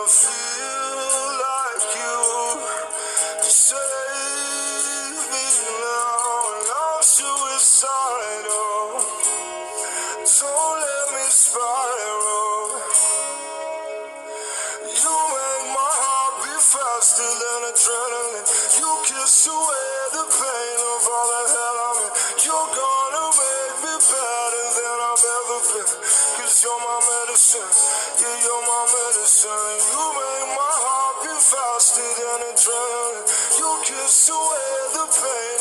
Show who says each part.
Speaker 1: feel like you to save me now, and I'm suicidal. Don't let me spiral. You make my heart beat faster than adrenaline. You kiss away the pain of all the hell I'm in. You're gonna make me better than I've ever been. Cause you're my medicine, yeah, you're my medicine. You make my heart beat faster than adrenaline. You kiss away the pain